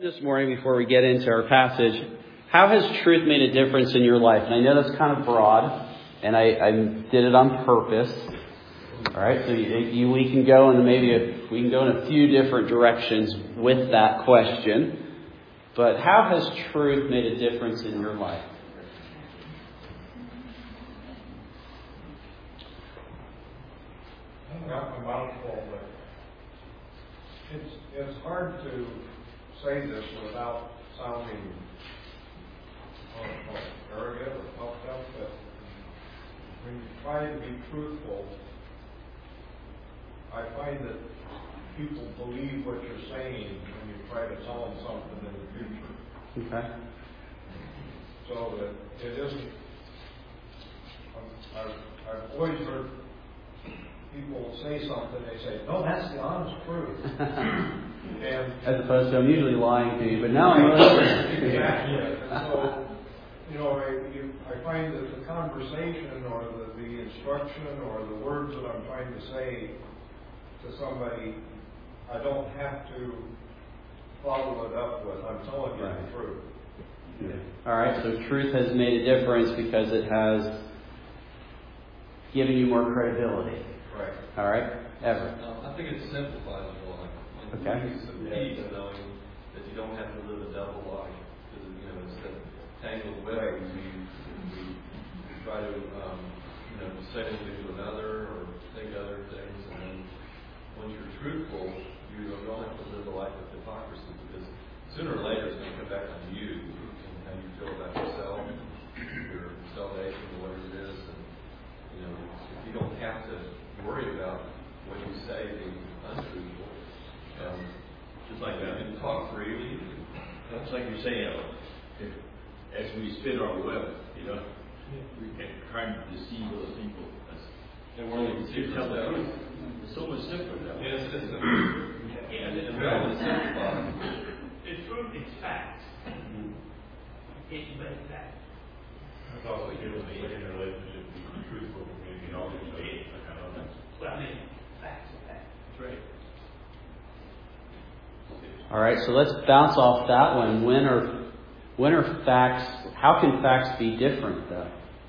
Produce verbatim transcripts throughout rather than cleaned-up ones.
This morning, before we get into our passage, how has truth made a difference in your life? And I know that's kind of broad, and I, I did it on purpose. All right, so you, you, we can go in maybe a, we can go in a few different directions with that question. But how has truth made a difference in your life? I don't have a mouthful, but it's it's hard to say this without sounding I don't know, arrogant or puffed up, but when you try to be truthful, I find that people believe what you're saying when you try to tell them something in the future. Okay. So that it isn't. I've, I've always heard people say something, they say, "No, that's the honest truth." And as opposed to I'm usually lying to you, but now I'm really exactly. And so, you know, I, you, I find that the conversation or the, the instruction or the words that I'm trying to say to somebody, I don't have to follow it up with, I'm telling you right. the truth. Yeah. All right, so truth has made a difference because it has given you more credibility. Right. All right, Ever. Um, I think it simplifies a lot. And okay. It gives some peace knowing that you don't have to live a double life. Because, you know, it's that tangled web. We, we try to, um, you know, say something to another or think other things. And then once you're truthful, you don't have to live a life of hypocrisy. Because sooner or later it's going to come back on you and how you feel about yourself, your salvation, or whatever it is. And, you know, if you don't have to worry about what you say being untruthful. Um, Just like that. You can talk freely. That's like you're saying, if, as we spin our web, you know, we can try to deceive other people. That's, And we're only to tell the truth. It's so much simpler that way. Yes, it's simple. And it's really simplified. The truth is facts. It's but facts. That's also given the in a relationship, be truthful, communicate all these things. Like I love that. Well, I mean, facts are facts. That's right. All right, so let's bounce off that one. When are when are facts? How can facts be different, though?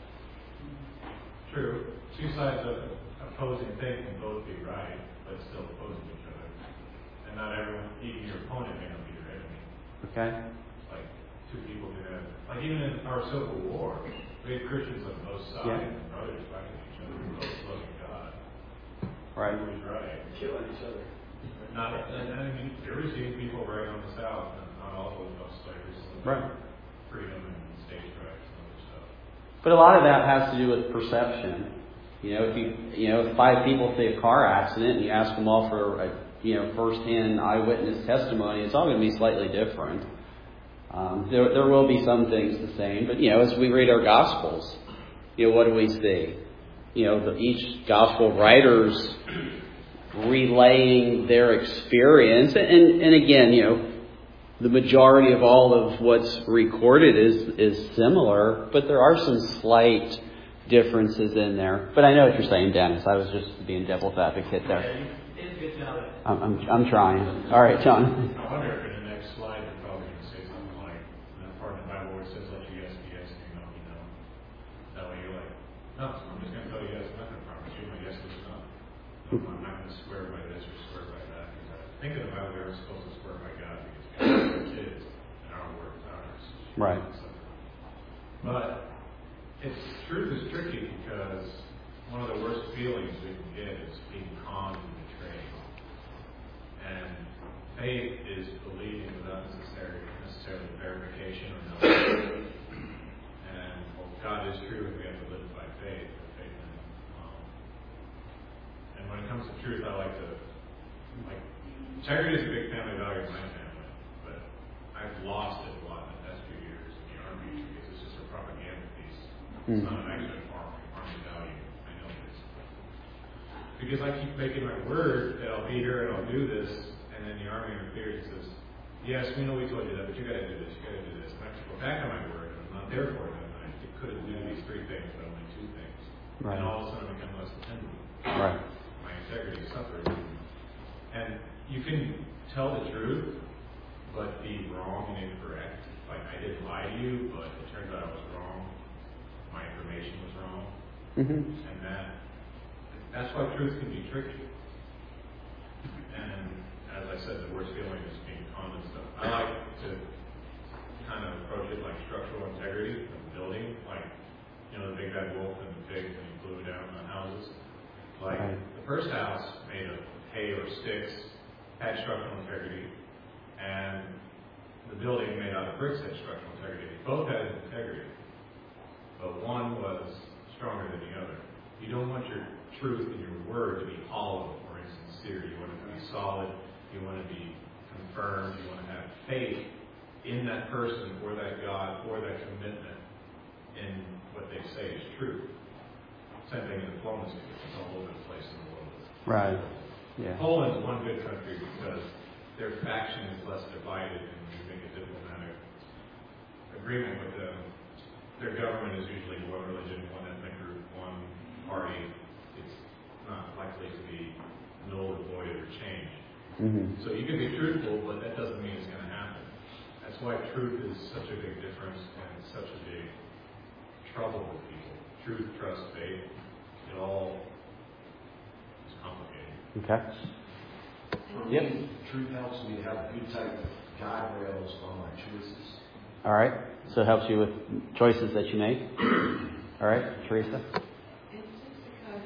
True. Two sides of opposing things can both be right, but still opposing each other. And not everyone, even your opponent may not be your enemy. Okay. Like two people can have, like even in our Civil War, we had Christians on both sides, Yeah. and brothers fighting each other, who both loving God. Right. Who was right? Killing each other. Not, and, and I mean, you're seeing people right on the South, and not all of them slavery, so Right. freedom and stage rights and other stuff. But a lot of that has to do with perception. You know, if you you know, if five people say a car accident and you ask them all for a you know first-hand eyewitness testimony, it's all going to be slightly different. Um, there there will be some things the same, but you know, as we read our Gospels, you know, what do we see? You know, the, each Gospel writers relaying their experience, and and again, you know, the majority of all of what's recorded is is similar, but there are some slight differences in there. But I know what you're saying, Dennis. I was just being devil's advocate there. It's a good job. I'm I'm, I'm trying. All right, John. I wonder if in the next slide you're probably going to say something like, in that part of the Bible where it says, let your yes be yes and your no be no. That way you're like, no, I'm just going to tell you yes, I'm not going to promise you my yes is no. No, I'm not going to swear by this or swear by that. Because I think in the Bible we are supposed to swear by God because God is our kids and our word is ours. Right. So, but it's truth is tricky because one of the worst feelings we can get is being conned and betrayed. And faith is believing without necessary, necessarily verification or knowledge. And well, God is true and we have to live by faith. faith in, um, and when it comes to truth, I like to, like, integrity is a big family value in my family, but I've lost it a lot in the past few years in the Army because it's just a propaganda piece. It's Mm. not an actual farm, army value. I know it is. Because I keep making my word that I'll be here and I'll do this, and then the army interferes and says, yes, we know we told you that, but you got to do this, you got to do this. And I have to go back on my word, and I'm not there for it. And I couldn't do these three things, but only two things. Right. And all of a sudden I become less dependent. Right. My integrity suffers. And you can tell the truth, but be wrong and incorrect. Like, I didn't lie to you, but it turns out I was wrong. My information was wrong. Mm-hmm. And that, that's why truth can be tricky. And as I said, the worst feeling is being conned and stuff. I like to kind of approach it like structural integrity of the building, like, you know, the big bad wolf and the pigs when he blew down the houses. Like, Right. the first house made of hay or sticks had structural integrity, and the building made out of bricks had structural integrity. Both had integrity, but one was stronger than the other. You don't want your truth and your word to be hollow or insincere. You want it to be solid. You want to be confirmed. You want to have faith in that person or that God or that commitment in what they say is true. Same thing in diplomacy. It's all over the place in the world. Right. Yeah. Poland's one good country because their faction is less divided, and you make a diplomatic agreement with them. Their government is usually one religion, one ethnic group, one party. It's not likely to be null or void or changed. Mm-hmm. So you can be truthful, but that doesn't mean it's going to happen. That's why truth is such a big difference and such a big trouble for people. Truth, trust, faith, it all is complicated. Okay. For Yep. me, truth helps me to have good type of guardrails on my choices. All right. So it helps you with choices that you make. All right, Teresa. It's just because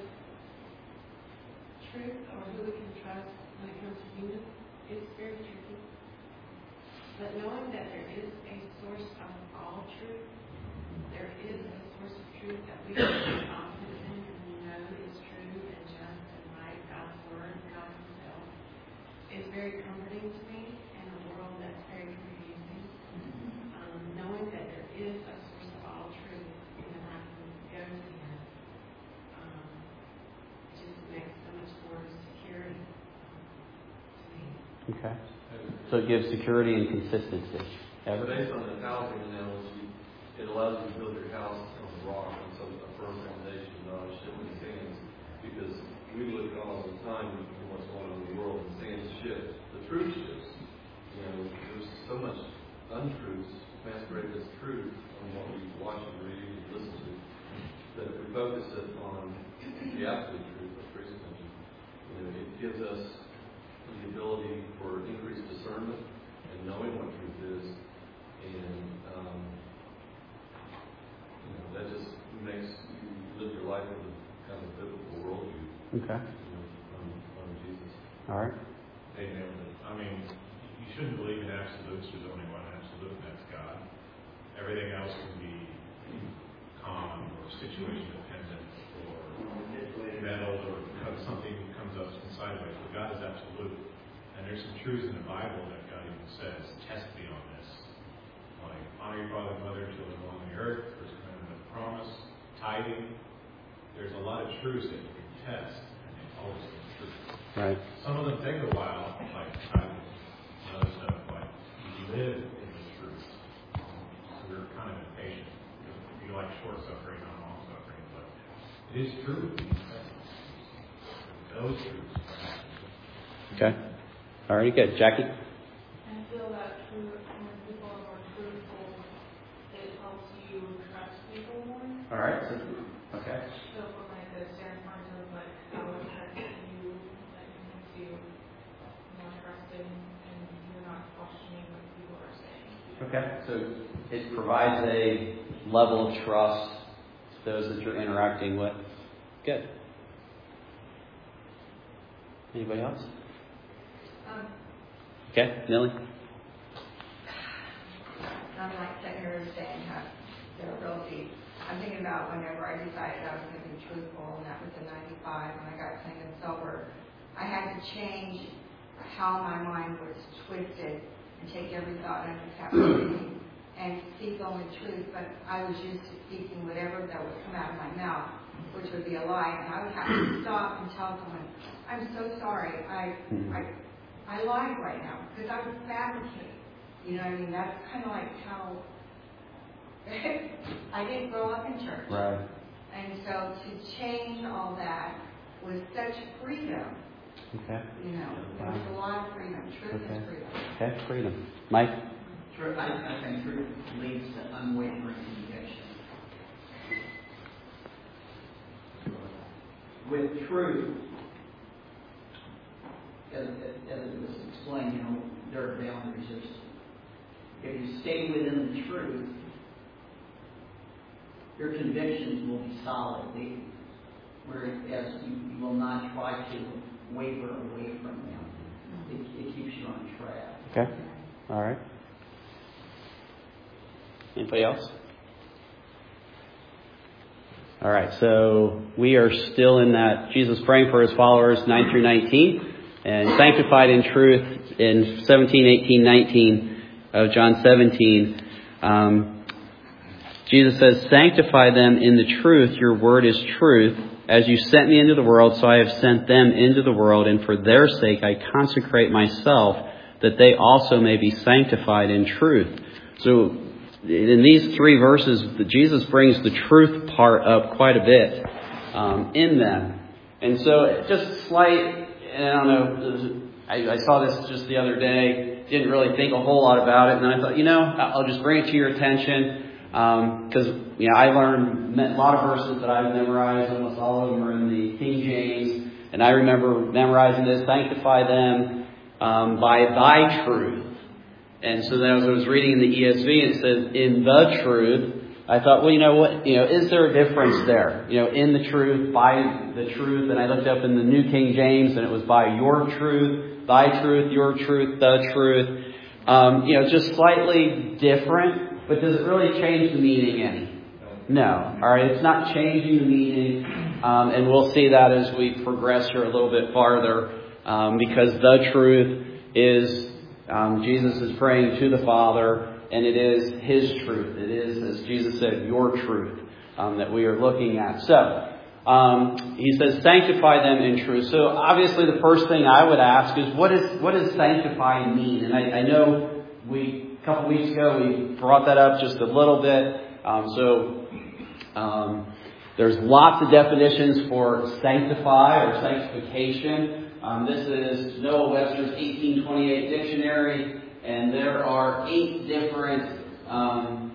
truth or who we can trust when it comes to humans is very tricky. But knowing that there is a source of all truth, there is a source of truth that we can be confident in and we know is true and just and right, God's Word, God Himself, is very comforting to me in a world that's very confusing. Um, knowing that there is a source of all truth and that I can go to Him, um, just makes so much more security um, to me. Okay. So it gives security and consistency. Ever? Based on the housing analogy, it allows you to build your house on the rock, on some a firm foundation, not on shifting sands. Because we look all the time at what's going on in the world, and sands shift. The truth shifts. You know, there's so much untruths masqueraded as truth on what we watch and read and listen to, that if we focus it on the absolute truth, like Teresa mentioned, you know, it gives us the ability for increased discernment and knowing what truth is, and um, you know, that just makes you live your life with a kind of biblical worldview. Okay. You know, from, from Jesus. All right. They nailed it. I mean, you shouldn't believe in absolutes. There's only one absolute, and that's God. Everything else can be common or situation dependent or meddled or because something comes up in sideways. But God is absolute. And there's some truths in the Bible that God even says, test me on this. Like, honor your father and mother until they're on the earth, first commandment of the promise, tithing. There's a lot of truths that you can test, and they always come true. Right. Some of them take a while, like tithing, and other stuff, but you live in the truth. So we're kind of impatient. We like short suffering, not long suffering, but it is true. Those truths. Okay. All right. Good. Jackie. I feel that true, when people are more truthful, it helps you trust people more. All right. So, okay. So from like the standpoint of like how it affects you, like it makes you more trusting and you're not questioning what people are saying. Okay. So it provides a level of trust to those that you're interacting with. Good. Anybody else? Um, Okay, Millie. I'm like sitting here saying how they're real deep. I'm thinking about whenever I decided I was going to be truthful, and that was in ninety-five when I got clean and sober. I had to change how my mind was twisted and take every thought into captivity and speak only truth. But I was used to speaking whatever that would come out of my mouth, which would be a lie. And I would have to stop and tell someone, "I'm so sorry. I, I, I lied right now because I would fabricate." You know what I mean? That's kind of like how I didn't grow up in church. Right. And so to change all that was such freedom Okay. You know, there's a lot of freedom. Truth Okay. is freedom. Okay, freedom. Mike? Truth, I, I think truth leads to unwavering conviction. With truth, as, as it was explained, you know, there are boundaries. If you stay within the truth, your convictions will be solid. They, whereas you, you will not try to waver away from them. It, it keeps you on track. Okay. All right. Anybody else? All right. So we are still in that Jesus praying for his followers, nine through nineteen, and sanctified in truth in seventeen, eighteen, nineteen of John seventeen. Um, Jesus says, "Sanctify them in the truth. Your word is truth. As you sent me into the world, so I have sent them into the world, and for their sake I consecrate myself, that they also may be sanctified in truth." So in these three verses, Jesus brings the truth part up quite a bit um, in them. And so just slight, and I don't know, I, I saw this just the other day, didn't really think a whole lot about it, and then I thought, you know, I'll just bring it to your attention. Because, um, you know, I learned a lot of verses that I've memorized. Almost all of them are in the King James. And I remember memorizing this, sanctify them um, by thy truth. And so then as I was reading in the E S V, it says, in the truth. I thought, well, you know what, you know, is there a difference there? You know, in the truth, by the truth. And I looked up in the New King James, and it was by your truth, thy truth, your truth, the truth. Um, you know, just slightly different. But does it really change the meaning any? No. All right, it's not changing the meaning. Um, and we'll see that as we progress here a little bit farther. Um, because the truth is, um, Jesus is praying to the Father, and it is his truth. It is, as Jesus said, your truth um, that we are looking at. So, um, he says, sanctify them in truth. So obviously the first thing I would ask is, what is what does sanctify mean? And I, I know we... A couple weeks ago, we brought that up just a little bit. Um, so um, there's lots of definitions for sanctify or sanctification. Um, this is Noah Webster's eighteen twenty-eight dictionary, and there are eight different um,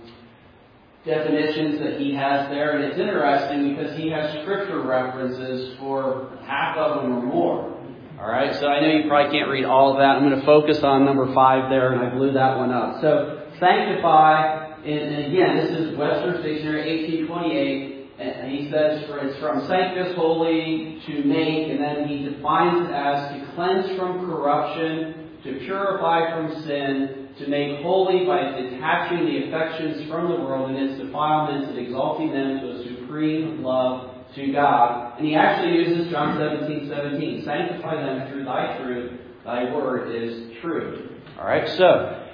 definitions that he has there. And it's interesting because he has scripture references for half of them or more. All right, so I know you probably can't read all of that. I'm going to focus on number five there, and I blew that one up. So, sanctify, and, and again, this is Webster's Dictionary, eighteen twenty-eight, and he says for, it's from sanctus, holy, to make, and then he defines it as to cleanse from corruption, to purify from sin, to make holy by detaching the affections from the world and its defilements and exalting them to a supreme love to God. And he actually uses John seventeen seventeen. Sanctify them through thy truth. Thy word is truth. All right. So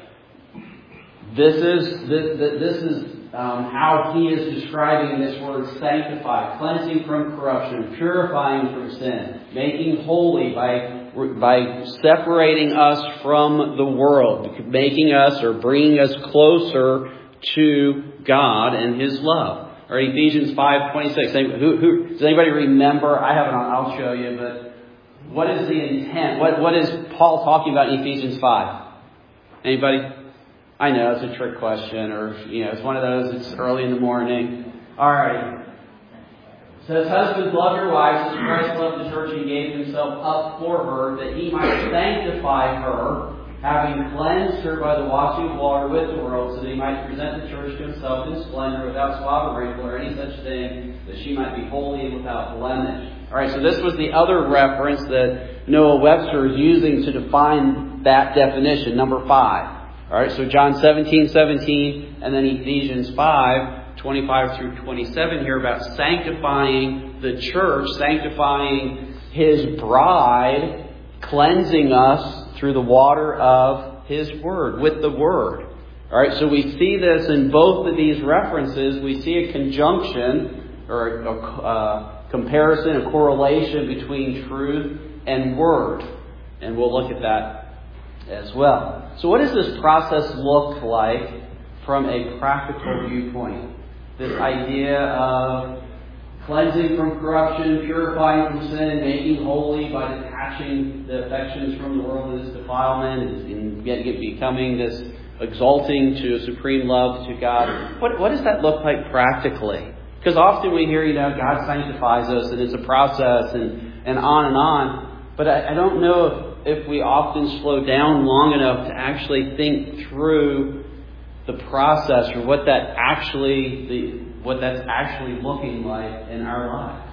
this is this, this is um, how he is describing this word sanctify, cleansing from corruption, purifying from sin, making holy by by separating us from the world, making us or bringing us closer to God and his love. Or Ephesians five twenty-six. Who, who, does anybody remember? I have it on, I'll show you, but what is the intent? What, what is Paul talking about in Ephesians five? Anybody? I know, it's a trick question, or, you know, it's one of those, it's early in the morning. Alright. It says, husbands, love your wives as Christ loved the church and gave himself up for her, that he might sanctify her, having cleansed her by the washing of water with the world, so that he might present the church to himself in splendor, without spot or wrinkle or any such thing, that she might be holy and without blemish. Alright, so this was the other reference that Noah Webster is using to define that definition, number five. Alright, so John seventeen seventeen, and then Ephesians five twenty-five through twenty-seven here about sanctifying the church, sanctifying his bride, cleansing us through the water of his word, with the word. Alright, so we see this in both of these references. We see a conjunction, or a, a comparison, a correlation between truth and word. And we'll look at that as well. So what does this process look like from a practical viewpoint? This idea of cleansing from corruption, purifying from sin, making holy by detaching the affections from the world and its defilement, and get, get becoming this exalting to a supreme love to God. What, what does that look like practically? Because often we hear, you know, God sanctifies us and it's a process and, and on and on. But I, I don't know if, if we often slow down long enough to actually think through the process or what that actually, the, what that's actually looking like in our lives.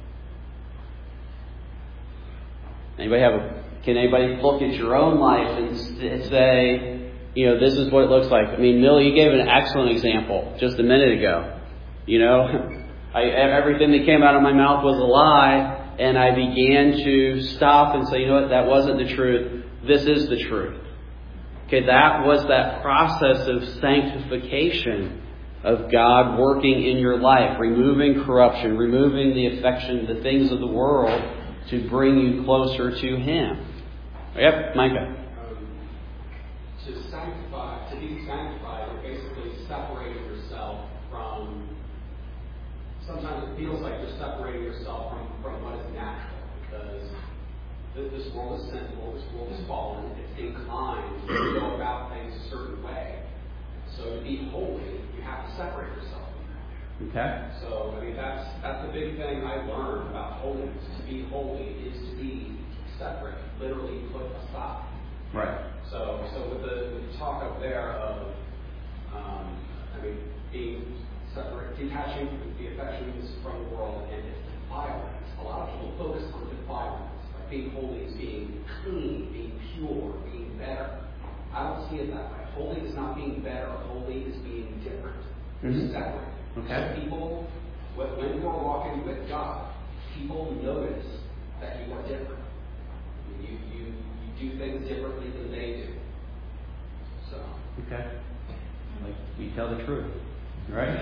Anybody have a, can anybody look at your own life and say, you know, this is what it looks like? I mean, Millie, you gave an excellent example just a minute ago. You know, I, everything that came out of my mouth was a lie, and I began to stop and say, you know what, that wasn't the truth. This is the truth. Okay, that was that process of sanctification of God working in your life, removing corruption, removing the affection, the things of the world to bring you closer to Him. Yep, Micah. Um, to sanctify, to be sanctified, you're basically separating yourself from. Sometimes it feels like you're separating yourself from, from what is natural, because this world is sinful, this world is fallen, it's inclined to go about things a certain way. So to be holy, you have to separate yourself. Okay. So, I mean, that's that's the big thing I learned about holiness. To be holy is to be separate, literally put aside. Right. So, so with the, with the talk up there of, um, I mean, being separate, detaching the affections from the world and its defilements. A lot of people focus on defilements, like being holy is being clean, being pure, being better. I don't see it that way. Holy is not being better. Holy is being different. Mm-hmm. Separate. Okay. So people, when you are walking with God, people notice that you are different. You, you, you do things differently than they do. So. Okay. Like, we tell the truth. Right?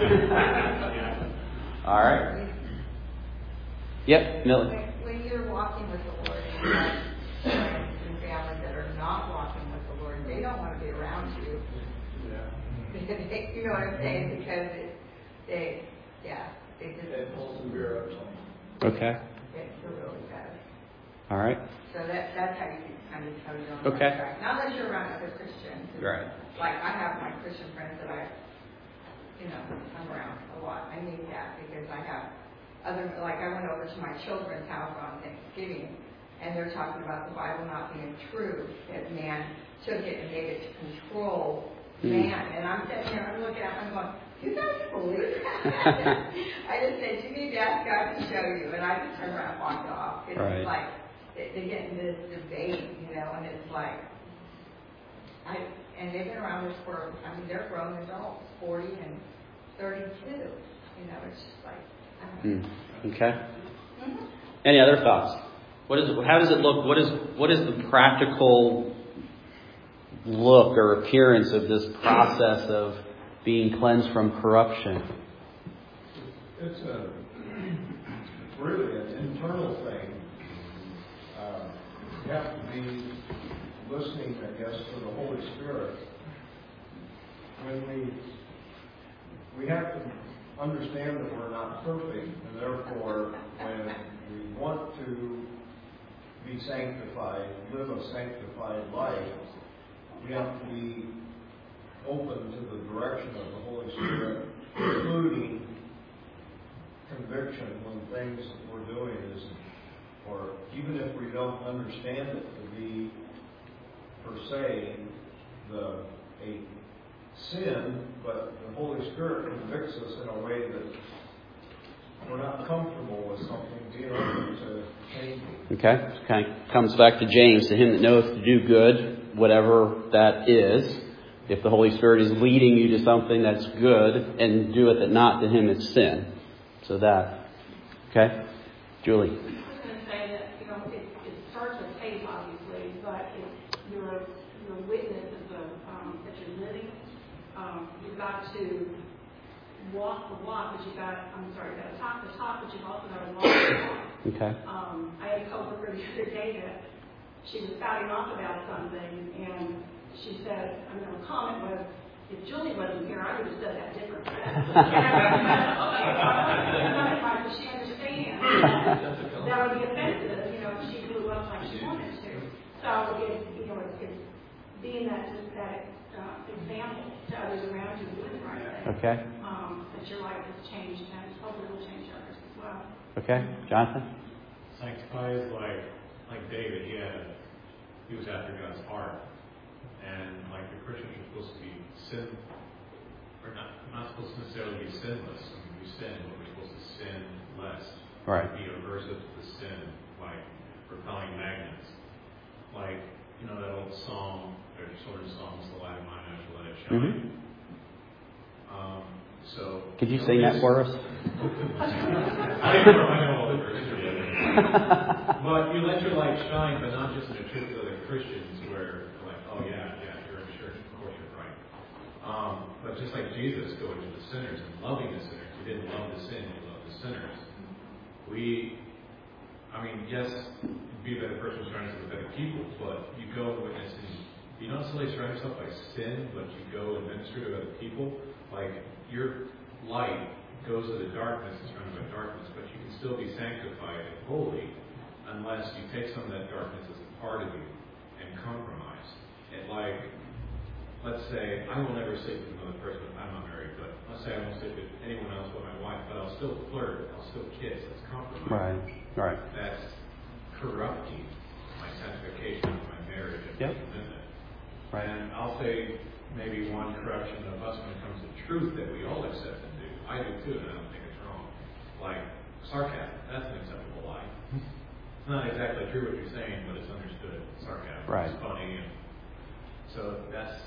All right. Yep, Millie. When you're walking with the Lord and you have friends and family that are not walking with the Lord, they don't want to be around you. Yeah. You know what I'm saying? Because it, they, yeah, they just. It pulls some beer up. Okay. It's really bad. All right. So that that's how you can kind of tell you're on Okay. the right track. Not unless you're around other Christians. Right. Like I have my Christian friends that I, you know, I'm around a lot. I need that because I have other, like I went over to my children's house on Thanksgiving and they're talking about the Bible not being true, that man took it and made it to control mm. man. And I'm sitting there, I'm looking at them, I'm going, you guys believe that? I just said, you need to ask God to show you. And I just turned around and walked off. It's right. like, they, they get into this debate, you know, and it's like, I, and they've been around this for, I mean, they're grown adults, forty and thirty-two. You know, it's just like, I don't know. Mm. Okay. Mm-hmm. Any other thoughts? What is it, how does it look? What is what is the practical look or appearance of this process of being cleansed from corruption? It's a it's really an internal thing. Uh, you have to be listening, I guess, to the Holy Spirit. When we we have to understand that we're not perfect, and therefore, when we want to be sanctified, live a sanctified life, we have to be open to the direction of the Holy Spirit, including conviction when things that we're doing is, or even if we don't understand it to be per se the a sin, but the Holy Spirit convicts us in a way that we're not comfortable with something, being open to changing. Okay, kind of comes back to James, to him that knoweth to do good, whatever that is. If the Holy Spirit is leading you to something that's good, and doeth it not, to him it's sin. So that. Okay? Julie. I was going to say that, you know, it, it starts with faith, obviously, but it's your, your witness is a, um, that you're living. Um, you've got to walk the walk, but you've got, I'm sorry, you've got to talk the talk, but you've also got to walk the walk. Okay. Um, I had a coworker the other day that she was spouting off about something, and she said, I mean, her comment was, if Julie wasn't here, I would have said that differently. She that, that would be offensive, you know, if she blew up like she wanted to. So it's, you know, it's, it's being that, that uh, example to others around you doing the right thing. Okay. Um, that your life has changed and hopefully will change others as well. Okay. Jonathan? Sanctify is like, like David, he had a, he was after God's heart. And like the Christians are supposed to be sin, or not, not supposed to necessarily be sinless. I mean, we sin, but we're supposed to sin less. Right. Be aversive to the sin, like repelling magnets. Like, you know that old song, or sort of song, "The light of mine eyes will let it shine." Mm-hmm. Um, so. Could you sing that for us? I don't know, I know all the verses together. But you let your light shine, but not just in a church with other Christians where you're like, oh yeah, yeah, you're in a church, of course you're right. Um, but just like Jesus going to the sinners and loving the sinners, he didn't love the sin, he loved the sinners. We, I mean, yes, be a better person surrounded with better people, but you go and witness and you don't necessarily surround yourself by sin, but you go and minister to other people. Like, your light goes to the darkness and surrounded by darkness, but you can still be sanctified and holy unless you take some of that darkness as a part of you and compromise. And like, let's say, I will never sleep with another person, I'm not married, but let's say I won't sleep with anyone else but my wife, but I'll still flirt, I'll still kiss, that's compromise. Right, right. That's corrupting my sanctification of my marriage and yep. my commitment. Right. And I'll say maybe one correction of us when it comes to truth that we all accept and do. I do too, and I don't think it's wrong. Like sarcasm, that's an acceptable lie. It's not exactly true what you're saying, but it's understood. Sarcasm. Right. It's funny. And so that's,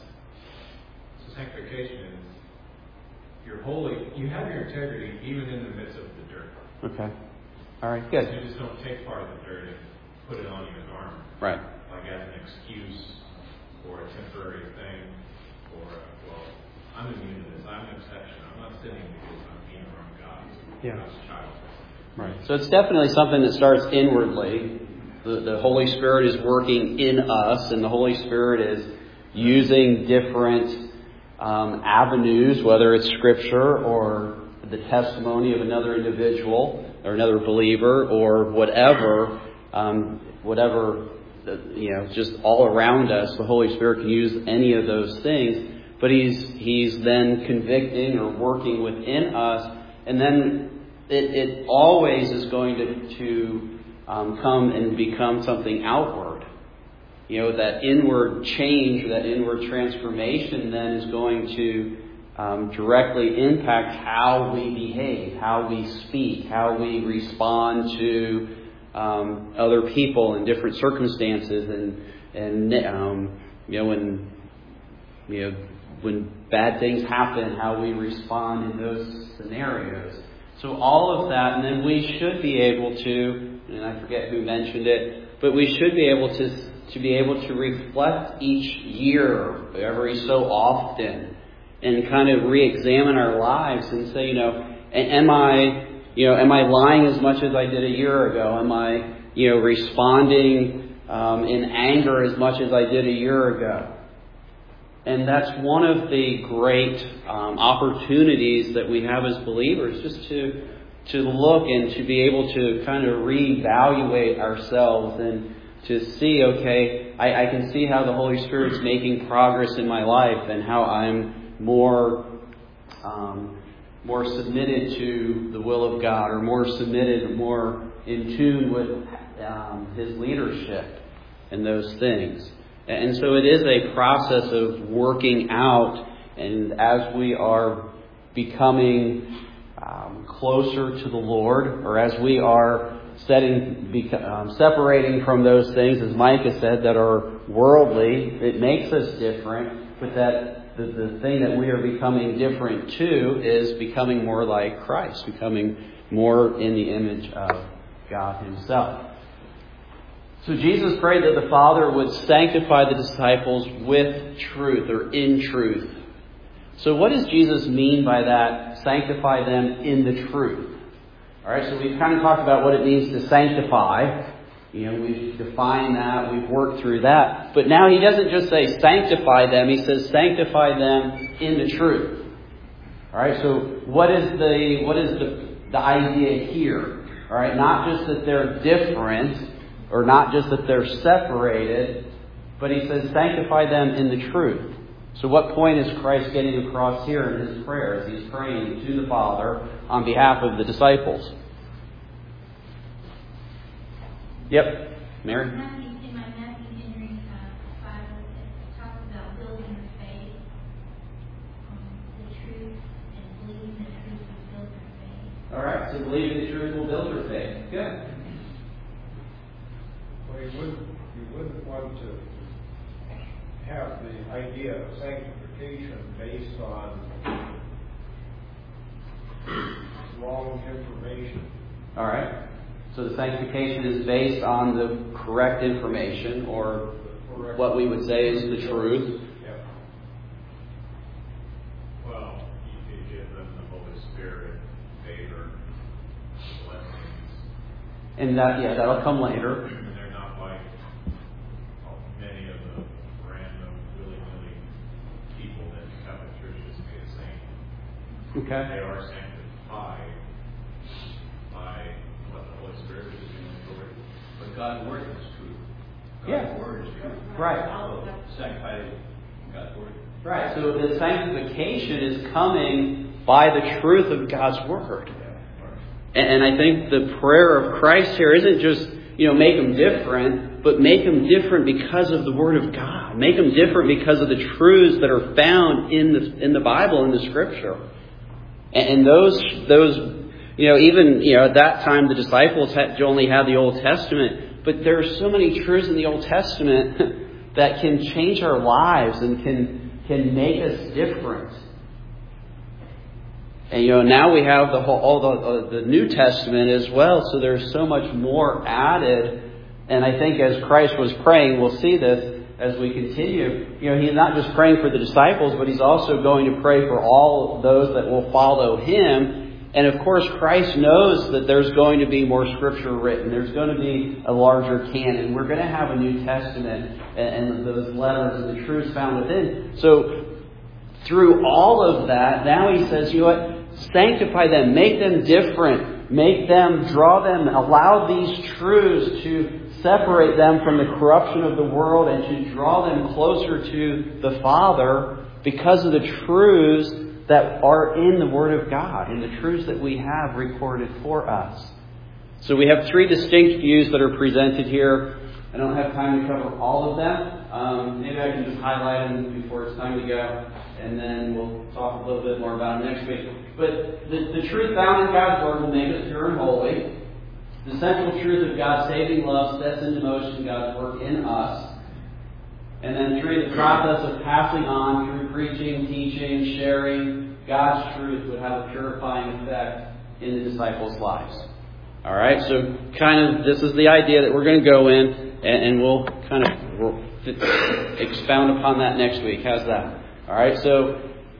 so sanctification is, you're holy, you have your integrity even in the midst of the dirt. Okay. All right, good. You just don't take part of the dirt and put it on you as armor. Right. Like as an excuse or a temporary thing, or, uh, well, I'm immune to this. I'm an exception. I'm not sinning because I'm being around God. Yeah. God's child. Right. So it's definitely something that starts inwardly. The, the Holy Spirit is working in us, and the Holy Spirit is using different um, avenues, whether it's Scripture or the testimony of another individual or another believer or whatever, um, whatever, you know, just all around us. The Holy Spirit can use any of those things, but He's He's then convicting or working within us, and then it, it always is going to to um, come and become something outward. You know, that inward change, that inward transformation then is going to um, directly impact how we behave, how we speak, how we respond to um, other people in different circumstances, and and um, you know when you know when bad things happen, how we respond in those scenarios. So all of that, and then we should be able to, and I forget who mentioned it, but we should be able to to be able to reflect each year, every so often, and kind of re-examine our lives and say, you know, am I, you know, am I lying as much as I did a year ago? Am I, you know, responding um, in anger as much as I did a year ago? And that's one of the great um, opportunities that we have as believers, just to to look and to be able to kind of reevaluate ourselves and to see, okay, I, I can see how the Holy Spirit's making progress in my life and how I'm more um, more submitted to the will of God, or more submitted, more in tune with um, His leadership and those things. And so it is a process of working out, and as we are becoming um, closer to the Lord, or as we are setting, um, separating from those things, as Micah said, that are worldly, it makes us different, but that the, the thing that we are becoming different to is becoming more like Christ, becoming more in the image of God Himself. So Jesus prayed that the Father would sanctify the disciples with truth, or in truth. So what does Jesus mean by that, sanctify them in the truth? All right, so we've kind of talked about what it means to sanctify. You know, we've defined that, we've worked through that. But now He doesn't just say sanctify them, He says sanctify them in the truth. All right, so what is the what is the, the idea here? All All right, not just that they're different, or not just that they're separated, but he says sanctify them in the truth. So what point is Christ getting across here in his prayer as he's praying to the Father on behalf of the disciples? Yep, Mary? In my Matthew Henry uh, Bible, it talks about building your faith, um, the truth, and believing the truth will build your faith. All right, so believing the truth will build your faith. Good. Well, you wouldn't, you wouldn't want to have the idea of sanctification based on wrong information. All right. So the sanctification is based on the correct information, or correct. What we would say is the truth. Yeah. Well, you could give them the Holy Spirit, favor, blessings. And that, yeah, that'll come later. And they're not like many of the random, willy-nilly people that come to church just to be a saint. Okay. They are sanctified by what the Holy Spirit is doing for it. But God's Word is true. God's Yeah. Word is true. Right. So, sanctified in God's Word. Right. So the sanctification is coming by the truth of God's Word. And I think the prayer of Christ here isn't just, you know, make them different, but make them different because of the Word of God. Make them different because of the truths that are found in the in the Bible, in the Scripture. And those those you know, even you know at that time the disciples had only had the Old Testament, but there are so many truths in the Old Testament that can change our lives and can can make us different. And, you know, now we have the whole, all the, uh, the New Testament as well, so there's so much more added. And I think as Christ was praying, we'll see this as we continue. You know, he's not just praying for the disciples, but he's also going to pray for all those that will follow him. And of course, Christ knows that there's going to be more Scripture written. There's going to be a larger canon. We're going to have a New Testament and, and those letters and the truths found within. So through all of that, now he says, you know what? Sanctify them, make them different, make them, draw them, allow these truths to separate them from the corruption of the world and to draw them closer to the Father because of the truths that are in the Word of God and the truths that we have recorded for us. So we have three distinct views that are presented here. I don't have time to cover all of them. Um, maybe I can just highlight them before it's time to go, and then we'll talk a little bit more about it next week. But the, the truth found in God's Word will make us pure and holy. The central truth of God's saving love sets into motion God's work in us. And then three, the process of passing on through preaching, teaching, sharing God's truth would have a purifying effect in the disciples' lives. All right, so kind of this is the idea that we're going to go in, and, and we'll kind of we'll expound upon that next week. How's that? All right, so,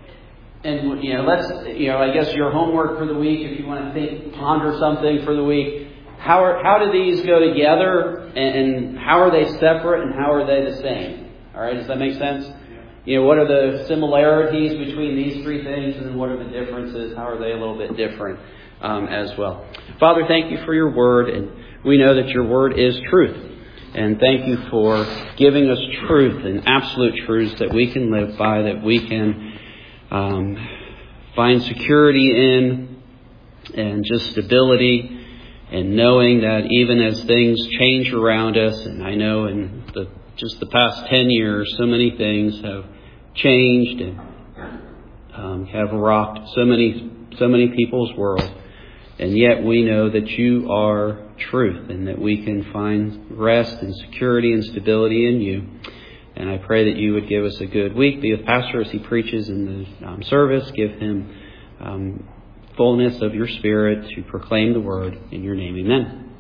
and you know, let's, you know, I guess your homework for the week, if you want to think, ponder something for the week. How are how do these go together, and, and how are they separate, and how are they the same? All right, does that make sense? You know, what are the similarities between these three things, and then what are the differences? How are they a little bit different um, as well? Father, thank you for your Word, and we know that your Word is truth. And thank you for giving us truth and absolute truths that we can live by, that we can um, find security in, and just stability, and knowing that even as things change around us, and I know in the just the past ten years, so many things have changed and um, have rocked so many so many people's world. And yet we know that you are truth and that we can find rest and security and stability in you. And I pray that you would give us a good week. Be with Pastor as he preaches in the um, service. Give him um, fullness of your Spirit to proclaim the word. In your name, amen.